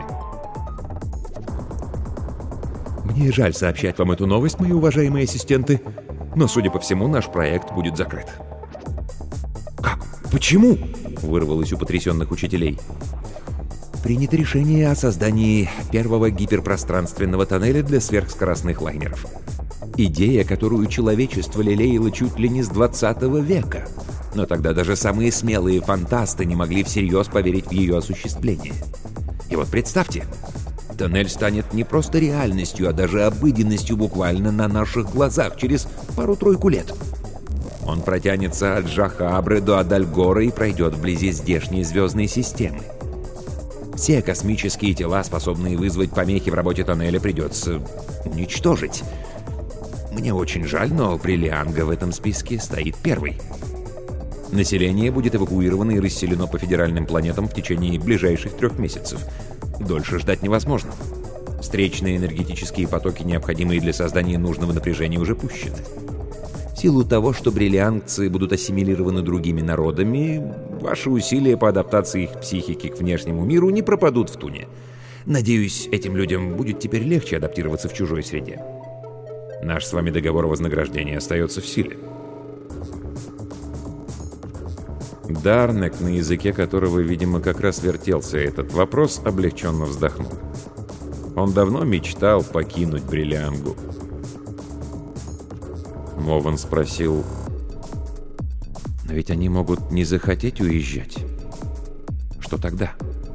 «Мне жаль сообщать вам эту новость, мои уважаемые ассистенты, но, судя по всему, наш проект будет закрыт». «Как? Почему?» — вырвалось у потрясенных учителей. «Принято решение о создании первого гиперпространственного тоннеля для сверхскоростных лайнеров. Идея, которую человечество лелеяло чуть ли не с двадцатого века. Но тогда даже самые смелые фантасты не могли всерьез поверить в ее осуществление. И вот представьте, тоннель станет не просто реальностью, а даже обыденностью буквально на наших глазах через пару-тройку лет. Он протянется от Джахабры до Адальгора и пройдет вблизи здешней звездной системы. Все космические тела, способные вызвать помехи в работе тоннеля, придется уничтожить. Мне очень жаль, но Бриллианга в этом списке стоит первой. Население будет эвакуировано и расселено по федеральным планетам в течение ближайших трех месяцев. Дольше ждать невозможно. Встречные энергетические потоки, необходимые для создания нужного напряжения, уже пущены. В силу того, что бриллиангцы будут ассимилированы другими народами, ваши усилия по адаптации их психики к внешнему миру не пропадут в туне. Надеюсь, этим людям будет теперь легче адаптироваться в чужой среде. Наш с вами договор о вознаграждении остается в силе. Дарнек, на языке которого, видимо, как раз вертелся этот вопрос, облегченно вздохнул. Он давно мечтал покинуть Бриллиангу. Мован спросил: «Но ведь они могут не захотеть уезжать. Что тогда?»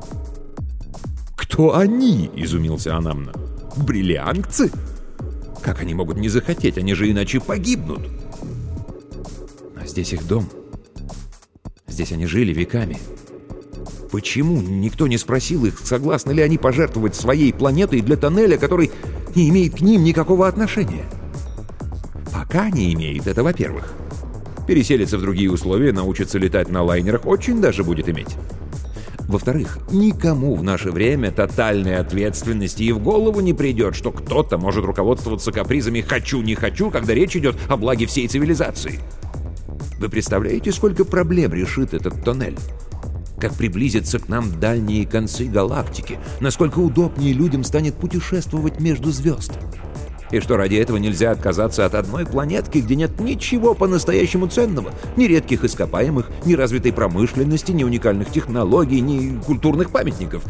«Кто они?» — изумился Анамна. «Бриллиангцы? Как они могут не захотеть? Они же иначе погибнут!» «А здесь их дом. Здесь они жили веками. Почему никто не спросил их, согласны ли они пожертвовать своей планетой для тоннеля, который не имеет к ним никакого отношения? Пока не имеет, это во-первых. Переселиться в другие условия, научиться летать на лайнерах очень даже будет иметь. Во-вторых, никому в наше время тотальной ответственности и в голову не придет, что кто-то может руководствоваться капризами «хочу, не хочу», когда речь идет о благе всей цивилизации. Вы представляете, сколько проблем решит этот тоннель? Как приблизятся к нам дальние концы галактики? Насколько удобнее людям станет путешествовать между звезд? И что ради этого нельзя отказаться от одной планетки, где нет ничего по-настоящему ценного? Ни редких ископаемых, ни развитой промышленности, ни уникальных технологий, ни культурных памятников.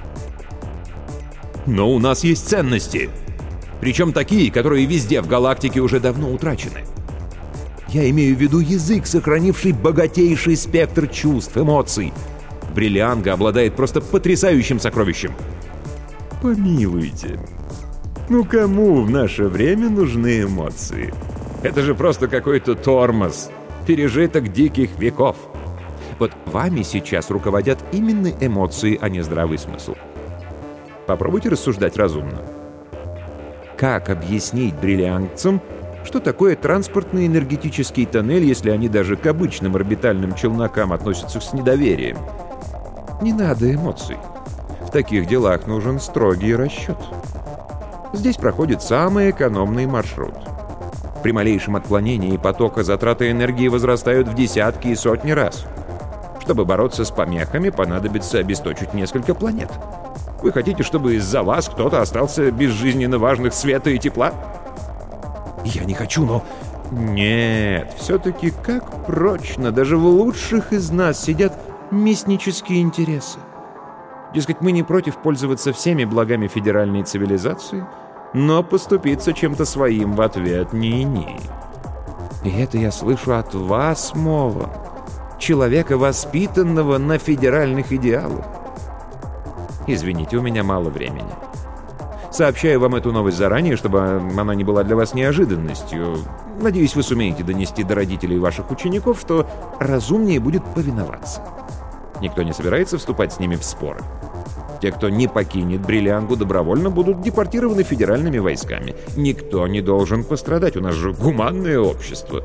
Но у нас есть ценности. Причем такие, которые везде в галактике уже давно утрачены. Я имею в виду язык, сохранивший богатейший спектр чувств, эмоций. Бриллианга обладает просто потрясающим сокровищем. Помилуйте. Ну кому в наше время нужны эмоции? Это же просто какой-то тормоз, пережиток диких веков. Вот вами сейчас руководят именно эмоции, а не здравый смысл. Попробуйте рассуждать разумно. Как объяснить бриллиангцам, Что такое транспортный энергетический тоннель, если они даже к обычным орбитальным челнокам относятся с недоверием? Не надо эмоций. В таких делах нужен строгий расчет. Здесь проходит самый экономный маршрут. При малейшем отклонении потока затраты энергии возрастают в десятки и сотни раз. Чтобы бороться с помехами, понадобится обесточить несколько планет. Вы хотите, чтобы из-за вас кто-то остался без жизненно важных света и тепла? Я не хочу, но... Нет, все-таки как прочно, даже в лучших из нас сидят местнические интересы. Дескать, мы не против пользоваться всеми благами федеральной цивилизации, но поступиться чем-то своим в ответ ни-ни. И это я слышу от вас, Мова, человека, воспитанного на федеральных идеалах. Извините, у меня мало времени. Сообщаю вам эту новость заранее, чтобы она не была для вас неожиданностью. Надеюсь, вы сумеете донести до родителей ваших учеников, что разумнее будет повиноваться. Никто не собирается вступать с ними в споры. Те, кто не покинет Бриллиангу, добровольно будут депортированы федеральными войсками. Никто не должен пострадать, у нас же гуманное общество.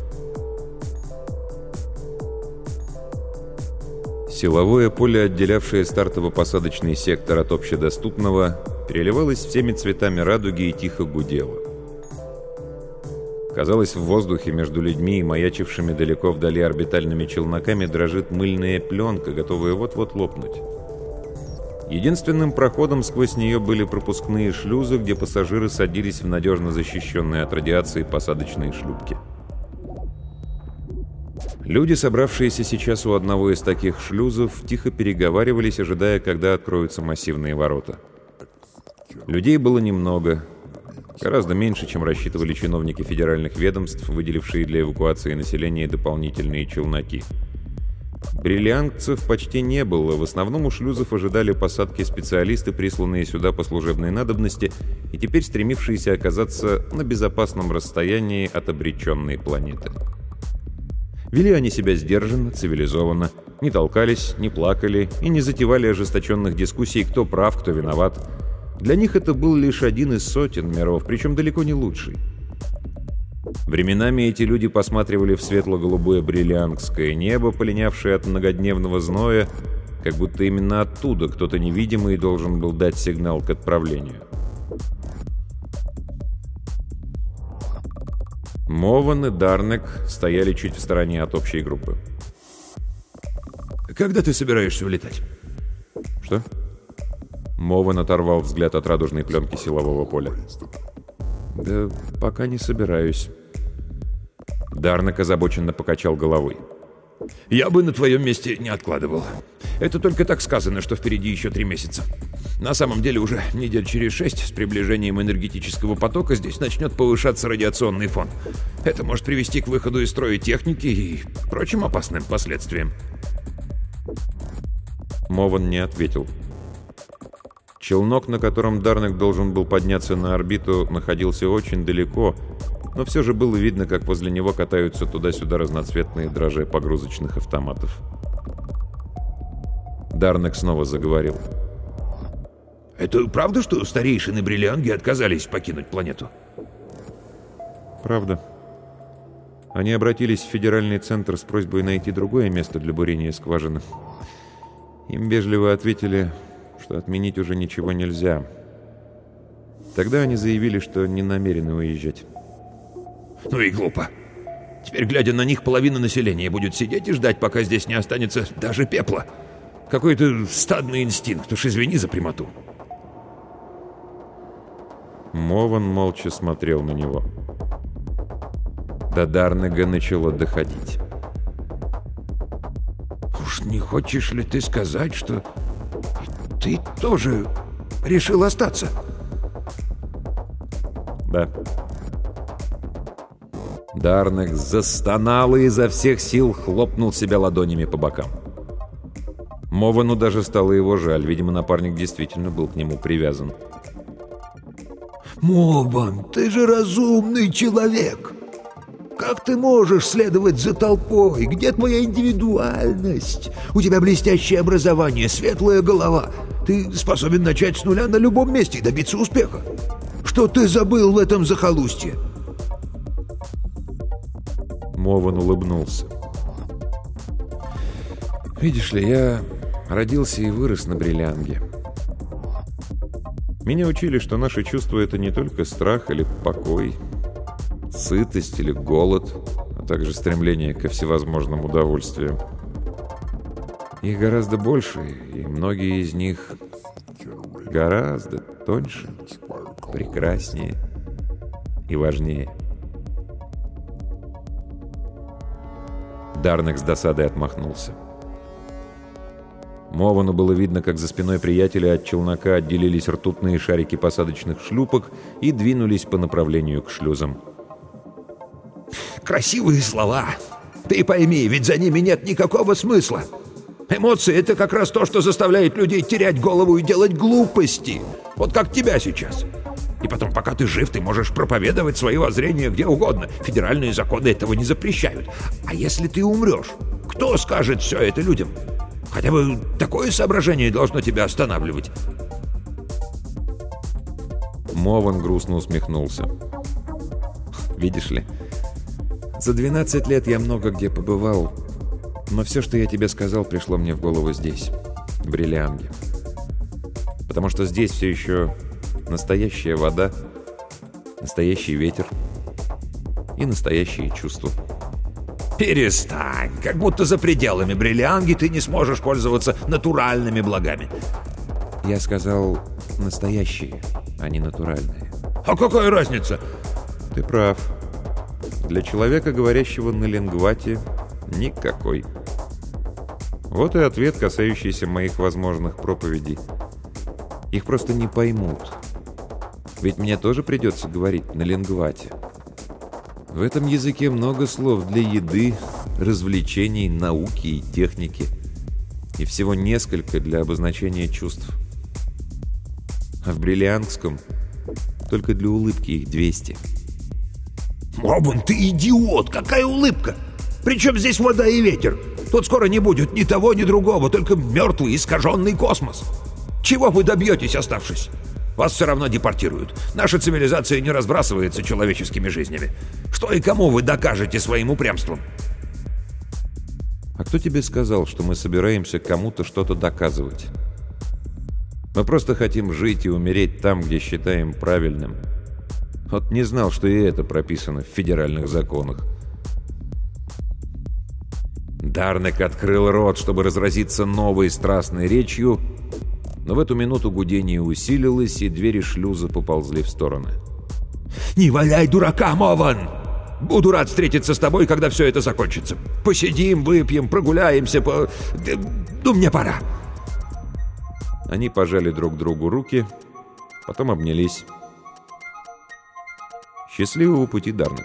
Силовое поле, отделявшее стартово-посадочный сектор от общедоступного, переливалось всеми цветами радуги и тихо гудело. Казалось, в воздухе между людьми и маячившими далеко вдали орбитальными челноками дрожит мыльная пленка, готовая вот-вот лопнуть. Единственным проходом сквозь нее были пропускные шлюзы, где пассажиры садились в надежно защищенные от радиации посадочные шлюпки. Люди, собравшиеся сейчас у одного из таких шлюзов, тихо переговаривались, ожидая, когда откроются массивные ворота. Людей было немного, гораздо меньше, чем рассчитывали чиновники федеральных ведомств, выделившие для эвакуации населения дополнительные челноки. Бриллиангцев почти не было, в основном у шлюзов ожидали посадки специалисты, присланные сюда по служебной надобности, и теперь стремившиеся оказаться на безопасном расстоянии от обреченной планеты. Вели они себя сдержанно, цивилизованно, не толкались, не плакали и не затевали ожесточенных дискуссий, кто прав, кто виноват. Для них это был лишь один из сотен миров, причем далеко не лучший. Временами эти люди посматривали в светло-голубое бриллиангское небо, полинявшее от многодневного зноя, как будто именно оттуда кто-то невидимый должен был дать сигнал к отправлению. Мован и Дарнек стояли чуть в стороне от общей группы.
«Когда ты собираешься улетать?»
«Что?» Мован оторвал взгляд от радужной пленки силового поля. «Да пока не собираюсь». Дарнек озабоченно покачал головой.
«Я бы на твоем месте не откладывал. Это только так сказано, что впереди еще три месяца. На самом деле уже недель через шесть с приближением энергетического потока здесь начнет повышаться радиационный фон. Это может привести к выходу из строя техники и прочим опасным последствиям».
Мован не ответил. Челнок, на котором Дарнек должен был подняться на орбиту, находился очень далеко, но все же было видно, как возле него катаются туда-сюда разноцветные дрожжи погрузочных автоматов. Дарнек снова заговорил.
«Это правда, что старейшины Бриллианги отказались покинуть планету?»
«Правда. Они обратились в федеральный центр с просьбой найти другое место для бурения скважины. Им вежливо ответили, что отменить уже ничего нельзя. Тогда они заявили, что не намерены уезжать».
«Ну и глупо. Теперь, глядя на них, половина населения будет сидеть и ждать, пока здесь не останется даже пепла. Какой-то стадный инстинкт, уж извини за прямоту».
Мован молча смотрел на него. До Дарнега начало доходить.
«Уж не хочешь ли ты сказать, что ты тоже решил остаться?»
«Да». Дарнек застонал и изо всех сил хлопнул себя ладонями по бокам. Мовану даже стало его жаль, видимо, напарник действительно был к нему привязан.
«Мован, ты же разумный человек! Как ты можешь следовать за толпой? Где твоя индивидуальность? У тебя блестящее образование, светлая голова. Ты способен начать с нуля на любом месте и добиться успеха. Что ты забыл в этом захолустье?»
Мован улыбнулся. «Видишь ли, я родился и вырос на Бриллианге. Меня учили, что наши чувства — это не только страх или покой, сытость или голод, а также стремление ко всевозможным удовольствиям. Их гораздо больше, и многие из них гораздо тоньше, прекраснее и важнее». Дарнек с досадой отмахнулся. Мовану было видно, как за спиной приятеля от челнока отделились ртутные шарики посадочных шлюпок и двинулись по направлению к шлюзам.
«Красивые слова! Ты пойми, ведь за ними нет никакого смысла! Эмоции — это как раз то, что заставляет людей терять голову и делать глупости! Вот как тебя сейчас! И потом, пока ты жив, ты можешь проповедовать свои воззрения где угодно. Федеральные законы этого не запрещают. А если ты умрешь, кто скажет все это людям? Хотя бы такое соображение должно тебя останавливать».
Мован грустно усмехнулся. «Видишь ли, за двенадцать лет я много где побывал, но все, что я тебе сказал, пришло мне в голову здесь, в Бриллианге. Потому что здесь все еще настоящая вода, настоящий ветер и настоящие чувства».
«Перестань! Как будто за пределами Бриллианги ты не сможешь пользоваться натуральными благами».
Я сказал настоящие, а не натуральные.
«А какая разница?»
Ты прав. Для человека, говорящего на лингвате, никакой. Вот и ответ, касающийся моих возможных проповедей. Их просто не поймут. Ведь мне тоже придется говорить на лингвате. В этом языке много слов для еды, развлечений, науки и техники. И всего несколько для обозначения чувств. А в бриллиангском только для улыбки их двести.
«Мован, ты идиот! Какая улыбка! Причем здесь вода и ветер? Тут скоро не будет ни того, ни другого, только мертвый искаженный космос. Чего вы добьетесь, оставшись? Вас все равно депортируют. Наша цивилизация не разбрасывается человеческими жизнями. Что и кому вы докажете своим упрямством?»
А кто тебе сказал, что мы собираемся кому-то что-то доказывать? Мы просто хотим жить и умереть там, где считаем правильным. Вот не знал, что и это прописано в федеральных законах. Дарнек открыл рот, чтобы разразиться новой страстной речью, но в эту минуту гудение усилилось, и двери шлюза поползли в стороны.
«Не валяй дурака, Мован! Буду рад встретиться с тобой, когда все это закончится. Посидим, выпьем, прогуляемся, по... Ну, мне пора!»
Они пожали друг другу руки, потом обнялись. Счастливого пути, Дарнек.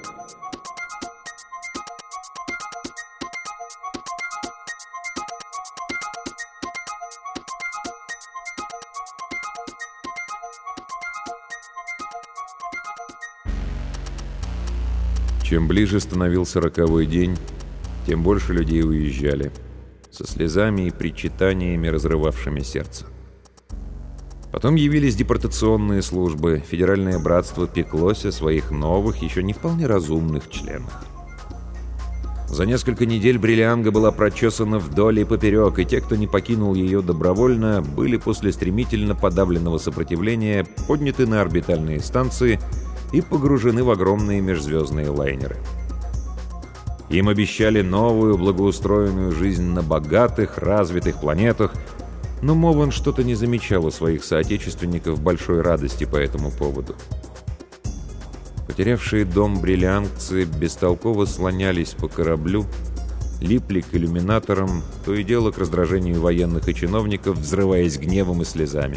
Чем ближе становился роковой день, тем больше людей уезжали, со слезами и причитаниями, разрывавшими сердце. Потом явились депортационные службы, Федеральное братство пеклось о своих новых, еще не вполне разумных членах. За несколько недель Бриллианга была прочесана вдоль и поперек, и те, кто не покинул ее добровольно, были после стремительно подавленного сопротивления подняты на орбитальные станции и погружены в огромные межзвездные лайнеры. Им обещали новую благоустроенную жизнь на богатых, развитых планетах, но Мован что-то не замечал у своих соотечественников большой радости по этому поводу. Потерявшие дом бриллиангцы бестолково слонялись по кораблю, липли к иллюминаторам, то и дело к раздражению военных и чиновников, взрываясь гневом и слезами.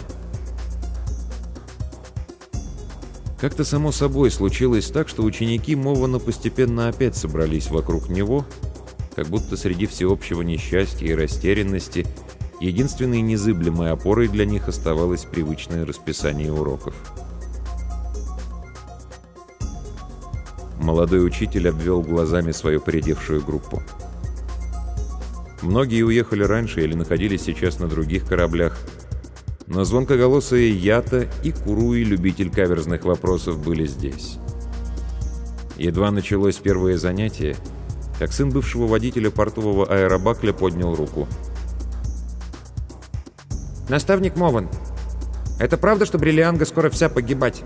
Как-то само собой случилось так, что ученики Мована постепенно опять собрались вокруг него, как будто среди всеобщего несчастья и растерянности единственной незыблемой опорой для них оставалось привычное расписание уроков. Молодой учитель обвел глазами свою поредевшую группу. Многие уехали раньше или находились сейчас на других кораблях, но звонкоголосые Ята и Куруи, любитель каверзных вопросов, были здесь. Едва началось первое занятие, как сын бывшего водителя портового аэробакля поднял руку.
«Наставник Мован, это правда, что Бриллианга скоро вся погибать?»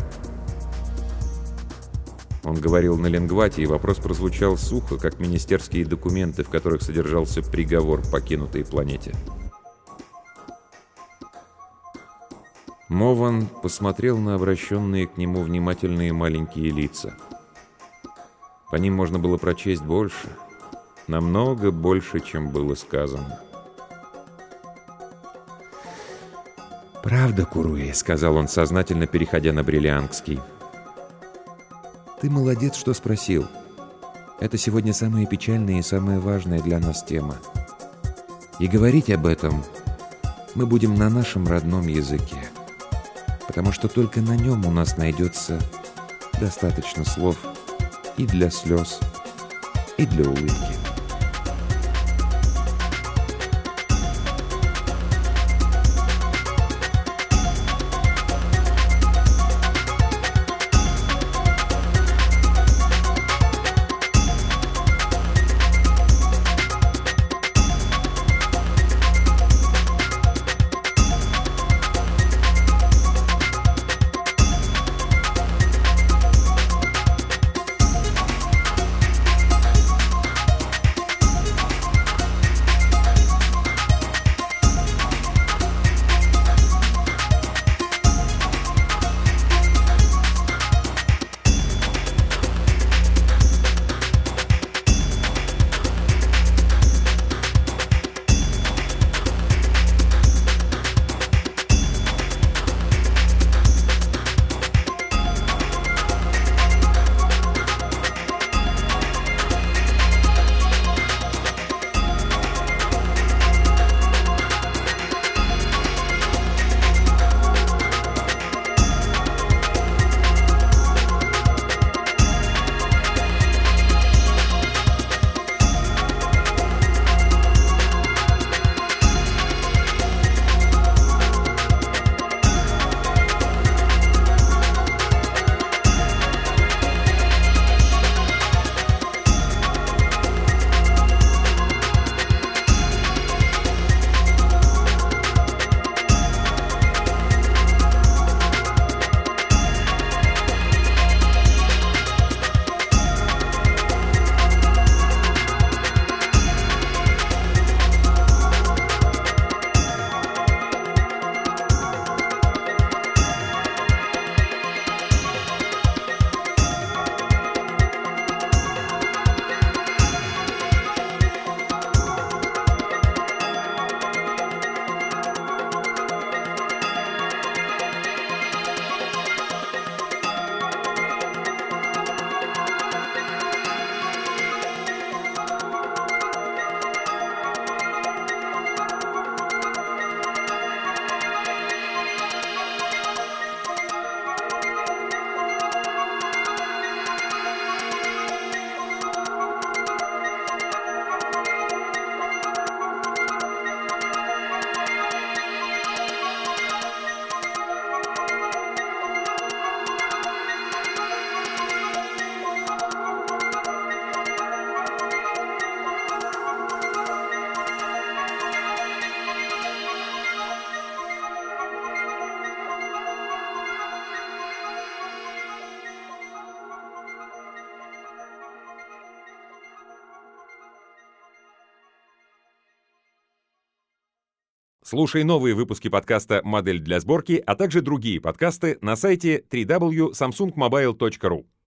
Он говорил на лингвате, и вопрос прозвучал сухо, как министерские документы, в которых содержался приговор покинутой планете. Мован посмотрел на обращенные к нему внимательные маленькие лица. По ним можно было прочесть больше, намного больше, чем было сказано. «Правда, Куруи», — сказал он, сознательно переходя на бриллиангский. «Ты молодец, что спросил. Это сегодня самая печальная и самая важная для нас тема. И говорить об этом мы будем на нашем родном языке, потому что только на нем у нас найдется достаточно слов и для слез, и для улыбки». Слушай новые выпуски подкаста «Модель для сборки», а также другие подкасты на сайте дабл ю дабл ю дабл ю точка самсунг мобайл точка ру.